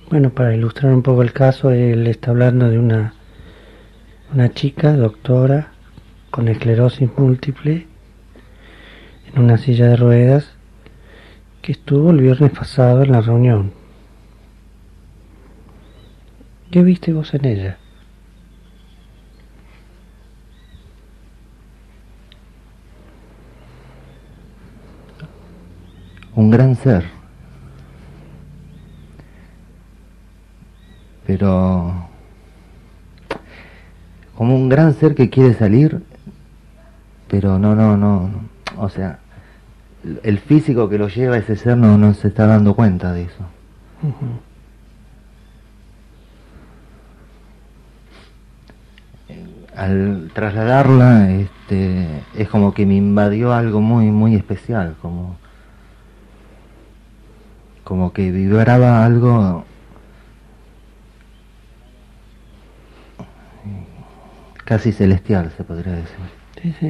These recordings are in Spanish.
Bueno, para ilustrar un poco el caso, él está hablando de una chica, doctora, con esclerosis múltiple, en una silla de ruedas, que estuvo el viernes pasado en la reunión. ¿Qué viste vos en ella? Un gran ser, pero como un gran ser que quiere salir, pero no, o sea, el físico que lo lleva a ese ser no se está dando cuenta de eso. Uh-huh. Al trasladarla, es como que me invadió algo muy especial, como que vibraba algo casi celestial, se podría decir. Sí, sí.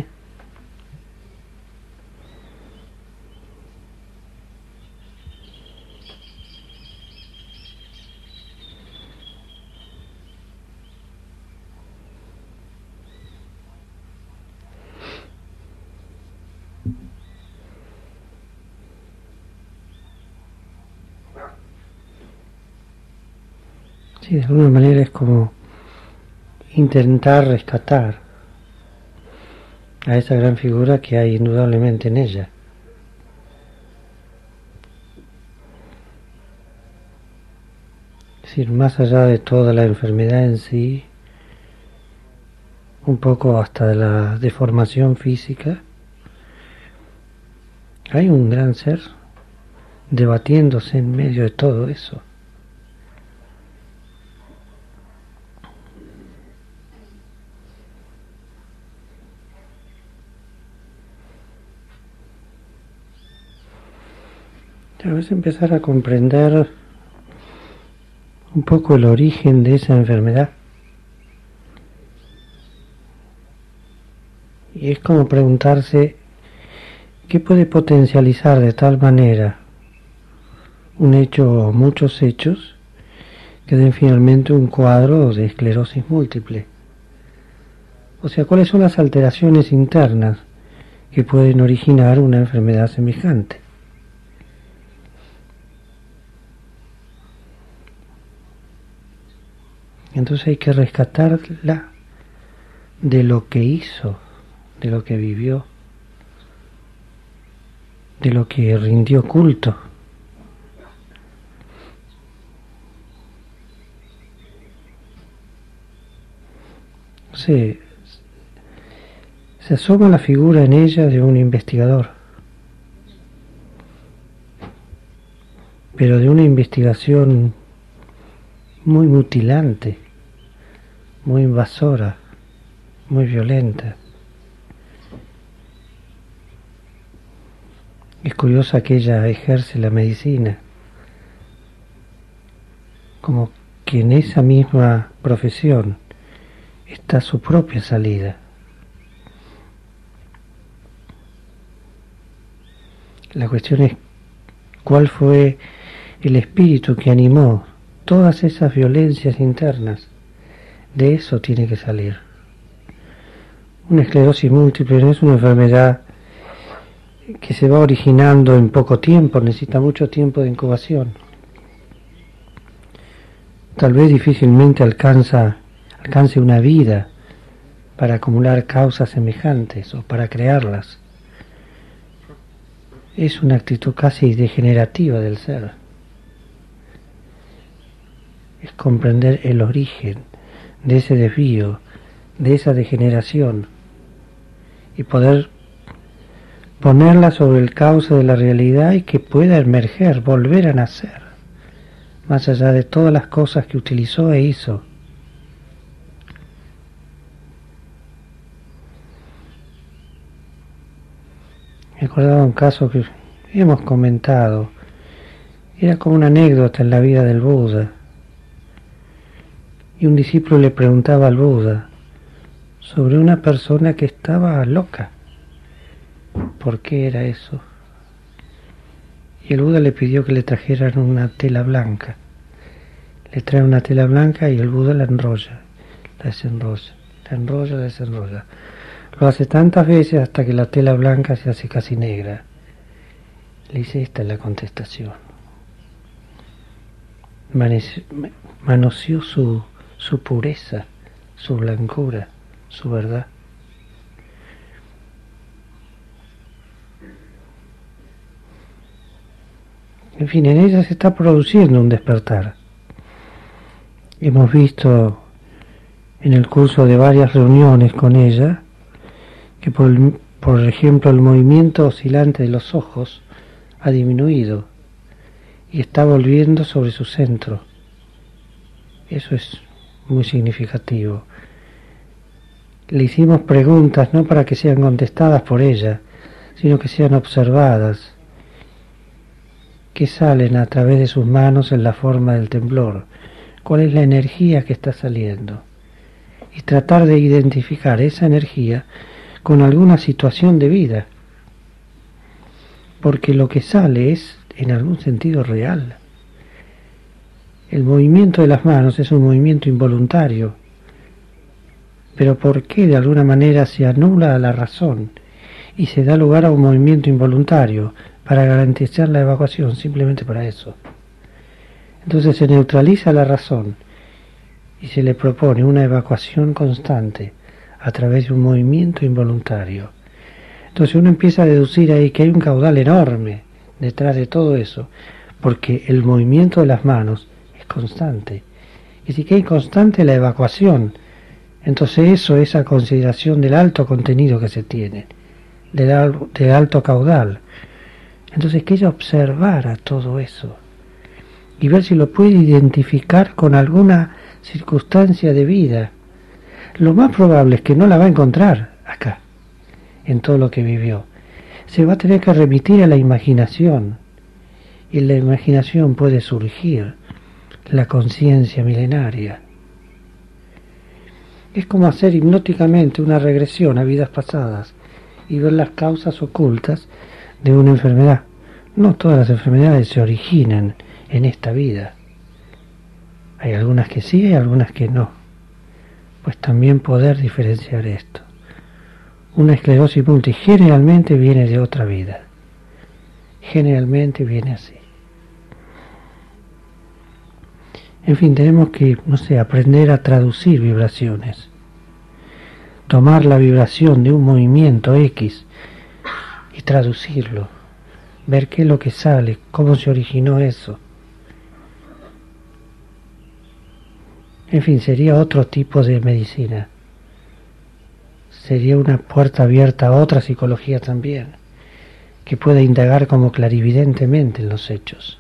Sí, de alguna manera es como intentar rescatar a esa gran figura que hay indudablemente en ella. Es decir, más allá de toda la enfermedad en sí, un poco hasta de la deformación física, hay un gran ser debatiéndose en medio de todo eso. Tal vez empezar a comprender un poco el origen de esa enfermedad. Y es como preguntarse qué puede potencializar de tal manera un hecho o muchos hechos que den finalmente un cuadro de esclerosis múltiple. O sea, cuáles son las alteraciones internas que pueden originar una enfermedad semejante. Entonces hay que rescatarla de lo que hizo, de lo que vivió, de lo que rindió culto. Se asoma la figura en ella de un investigador, pero de una investigación muy mutilante, muy invasora, muy violenta. Es curiosa que ella ejerce la medicina, como que en esa misma profesión está su propia salida. La cuestión es cuál fue el espíritu que animó todas esas violencias internas. De eso tiene que salir. Una esclerosis múltiple no es una enfermedad que se va originando en poco tiempo, necesita mucho tiempo de incubación. Tal vez difícilmente alcance una vida para acumular causas semejantes o para crearlas. Es una actitud casi degenerativa del ser. Es comprender el origen de ese desvío, de esa degeneración, y poder ponerla sobre el cauce de la realidad y que pueda emerger, volver a nacer, más allá de todas las cosas que utilizó e hizo. Me acordaba un caso que hemos comentado, era como una anécdota en la vida del Buda, y un discípulo le preguntaba al Buda sobre una persona que estaba loca. ¿Por qué era eso? Y el Buda le pidió que le trajeran una tela blanca Le trae una tela blanca y el Buda la enrolla, la desenrolla, la enrolla, la desenrolla. Lo hace tantas veces hasta que la tela blanca se hace casi negra. Le dice, esta es la contestación. Manoseó su pureza, su blancura, su verdad. En fin, en ella se está produciendo un despertar. Hemos visto en el curso de varias reuniones con ella que por ejemplo el movimiento oscilante de los ojos ha disminuido y está volviendo sobre su centro. Eso es muy significativo. Le hicimos preguntas no para que sean contestadas por ella, sino que sean observadas, que salen a través de sus manos en la forma del temblor. ¿Cuál es la energía que está saliendo? Y tratar de identificar esa energía con alguna situación de vida, porque lo que sale es en algún sentido real. El movimiento de las manos es un movimiento involuntario, pero ¿por qué de alguna manera se anula la razón y se da lugar a un movimiento involuntario para garantizar la evacuación? Simplemente para eso. Entonces se neutraliza la razón y se le propone una evacuación constante a través de un movimiento involuntario. Entonces uno empieza a deducir ahí que hay un caudal enorme detrás de todo eso, porque el movimiento de las manos es constante. Y si que hay constante la evacuación, entonces eso es a consideración del alto contenido que se tiene, del alto caudal. Entonces que ella observara todo eso y ver si lo puede identificar con alguna circunstancia de vida. Lo más probable es que no la va a encontrar acá, en todo lo que vivió. Se va a tener que remitir a la imaginación, y en la imaginación puede surgir la conciencia milenaria. Es como hacer hipnóticamente una regresión a vidas pasadas y ver las causas ocultas de una enfermedad. No todas las enfermedades se originan en esta vida. Hay algunas que sí, hay algunas que no. Pues también poder diferenciar esto. Una esclerosis múltiple generalmente viene de otra vida. Generalmente viene así. En fin, tenemos que, aprender a traducir vibraciones. Tomar la vibración de un movimiento X y traducirlo. Ver qué es lo que sale, cómo se originó eso. En fin, sería otro tipo de medicina. Sería una puerta abierta a otra psicología también, que pueda indagar como clarividentemente en los hechos.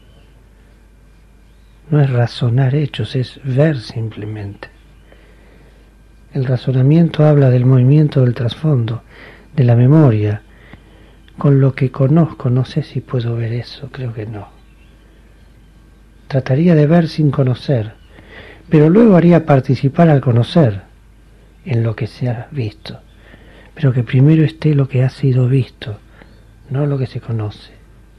No es razonar hechos, es ver simplemente. El razonamiento habla del movimiento del trasfondo, de la memoria. Con lo que conozco, no sé si puedo ver eso, creo que no. Trataría de ver sin conocer, pero luego haría participar al conocer en lo que se ha visto, pero que primero esté lo que ha sido visto, no lo que se conoce.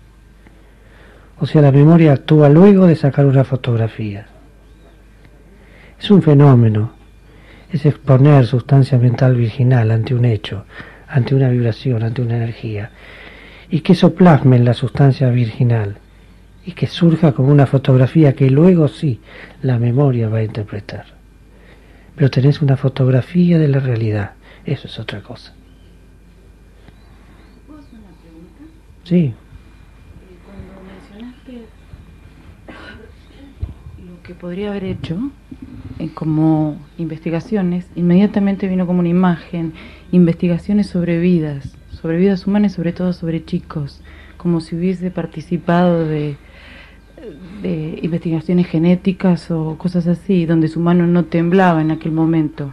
O sea, la memoria actúa luego de sacar una fotografía. Es un fenómeno, es exponer sustancia mental virginal ante un hecho, ante una vibración, ante una energía, y que eso plasme en la sustancia virginal, y que surja como una fotografía que luego sí la memoria va a interpretar. Pero tenés una fotografía de la realidad, eso es otra cosa. ¿Puedo hacer una pregunta? Sí. Cuando mencionaste lo que podría haber hecho como investigaciones, inmediatamente vino como una imagen, investigaciones sobre vidas humanas y sobre todo sobre chicos, como si hubiese participado de investigaciones genéticas o cosas así, donde su mano no temblaba en aquel momento.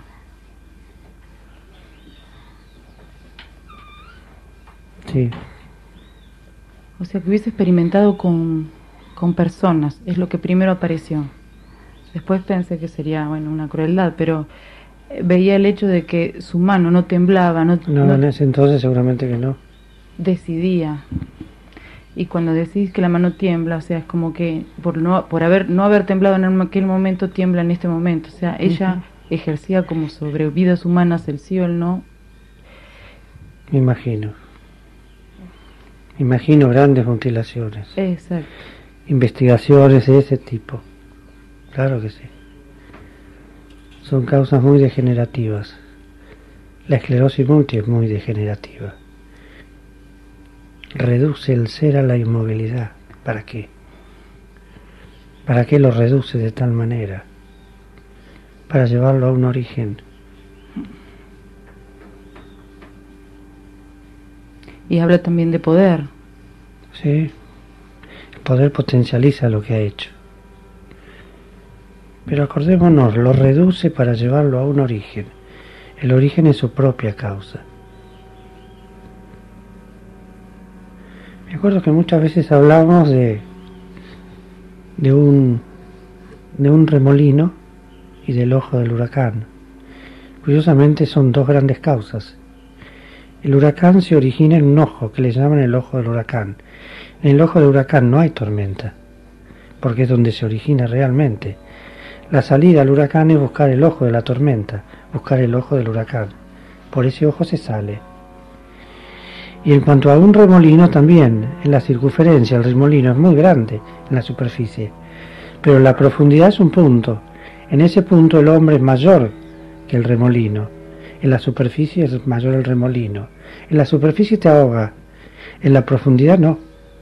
Sí. O sea, que hubiese experimentado con personas, es lo que primero apareció. Después pensé que sería, una crueldad, pero veía el hecho de que su mano no temblaba. No, en ese entonces seguramente que no. Decidía. Y cuando decís que la mano tiembla, o sea, es como que por no haber temblado en aquel momento, tiembla en este momento. O sea, ella ejercía como sobre vidas humanas el sí o el no. Me imagino. Imagino grandes mutilaciones. Exacto. Investigaciones de ese tipo. Claro que sí. Son causas muy degenerativas. La esclerosis múltiple es muy degenerativa. Reduce el ser a la inmovilidad. ¿Para qué? ¿Para qué lo reduce de tal manera? Para llevarlo a un origen. Y habla también de poder. Sí. El poder potencializa lo que ha hecho. Pero acordémonos, lo reduce para llevarlo a un origen. El origen es su propia causa. Me acuerdo que muchas veces hablamos de un remolino y del ojo del huracán. Curiosamente son dos grandes causas. El huracán se origina en un ojo, que le llaman el ojo del huracán. En el ojo del huracán no hay tormenta, porque es donde se origina realmente. La salida al huracán es buscar el ojo de la tormenta, buscar el ojo del huracán. Por ese ojo se sale. Y en cuanto a un remolino también, en la circunferencia el remolino es muy grande en la superficie, pero la profundidad es un punto. En ese punto el hombre es mayor que el remolino. En la superficie es mayor el remolino. En la superficie te ahoga, en la profundidad no.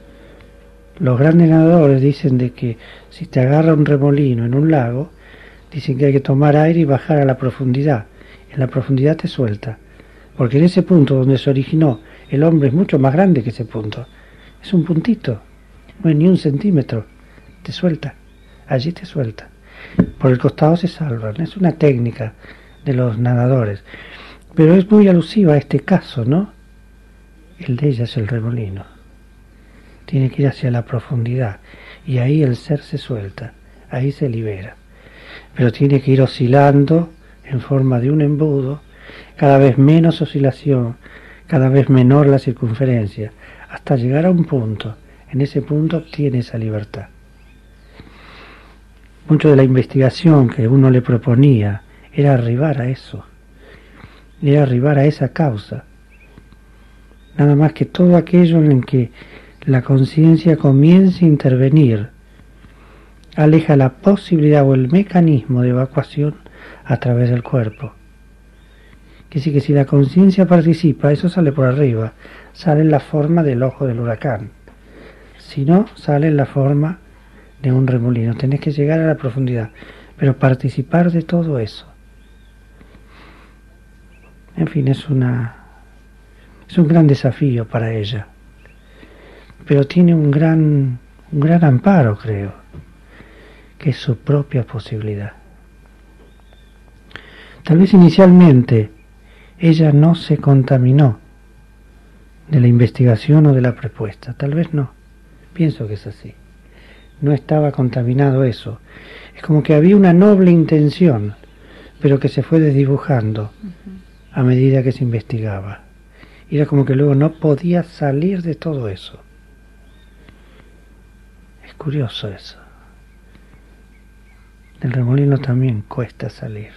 Los grandes nadadores dicen de que si te agarra un remolino en un lago, dicen que hay que tomar aire y bajar a la profundidad. En la profundidad te suelta, porque en ese punto donde se originó el hombre es mucho más grande que ese punto. Es un puntito, no es ni un centímetro. Te suelta, allí te suelta. Por el costado se salvan. Es una técnica de los nadadores. Pero es muy alusiva a este caso, ¿no? El de ella es el remolino. Tiene que ir hacia la profundidad. Y ahí el ser se suelta. Ahí se libera. Pero tiene que ir oscilando en forma de un embudo. Cada vez menos oscilación. Cada vez menor la circunferencia. Hasta llegar a un punto. En ese punto obtiene esa libertad. Mucho de la investigación que uno le proponía era arribar a eso. Era arribar a esa causa. Nada más que todo aquello en que la conciencia comience a intervenir, aleja la posibilidad o el mecanismo de evacuación a través del cuerpo. Que sí, que si la conciencia participa, eso sale por arriba, sale en la forma del ojo del huracán. Si no, sale en la forma de un remolino. Tenés que llegar a la profundidad, pero participar de todo eso. En fin, es un gran desafío para ella, pero tiene un gran amparo, creo, que es su propia posibilidad. Tal vez inicialmente ella no se contaminó de la investigación o de la propuesta, tal vez no, pienso que es así. No estaba contaminado eso, es como que había una noble intención, pero que se fue desdibujando a medida que se investigaba. Y era como que luego no podía salir de todo eso. Es curioso eso. Del remolino también cuesta salir.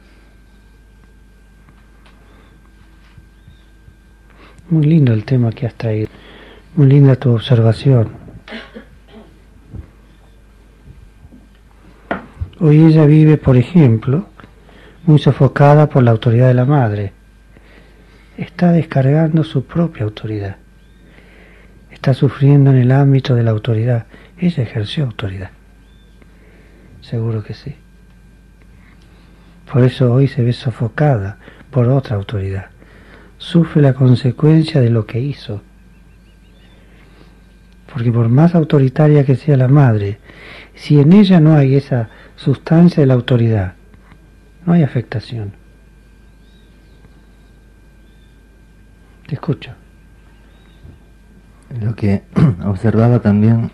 Muy lindo el tema que has traído. Muy linda tu observación. Hoy ella vive, por ejemplo, muy sofocada por la autoridad de la madre. Está descargando su propia autoridad. Está sufriendo en el ámbito de la autoridad. Ella ejerció autoridad. Seguro que sí. Por eso hoy se ve sofocada por otra autoridad. Sufre la consecuencia de lo que hizo. Porque por más autoritaria que sea la madre, si en ella no hay esa sustancia de la autoridad, no hay afectación. Te escucho. Lo que observaba también,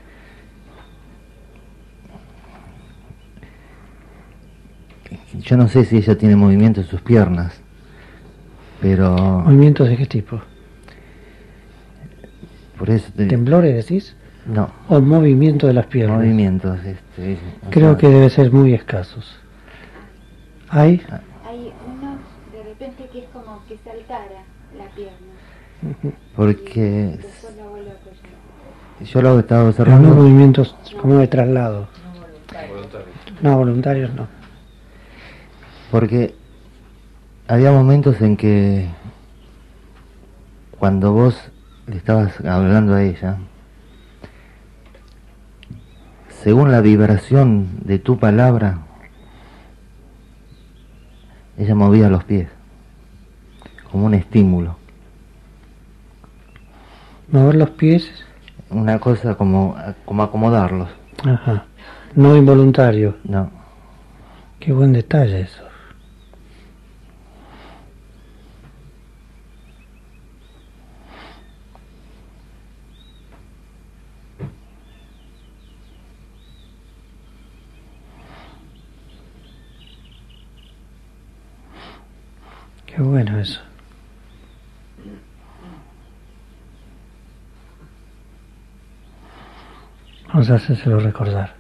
yo no sé si ella tiene movimiento en sus piernas, pero... ¿Movimientos de qué tipo? Por eso ¿Temblores decís? no, ¿O movimiento de las piernas? movimientos, Creo que debe ser muy escasos. ¿Hay? Hay uno de repente que es como que saltara la pierna. Porque Después la vuelve a apoyar. yo lo he estado Pero no observando. movimientos como de traslado. No, voluntarios no. Porque había momentos en que cuando vos le estabas hablando a ella, según la vibración de tu palabra, ella movía los pies, como un estímulo. Mover los pies, Una cosa como acomodarlos. ajá. No involuntario. No, Qué buen detalle eso. Qué bueno eso. Vamos a hacérselo recordar.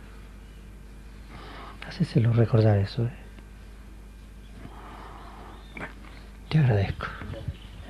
Hacéselo recordar eso. Bueno, te agradezco.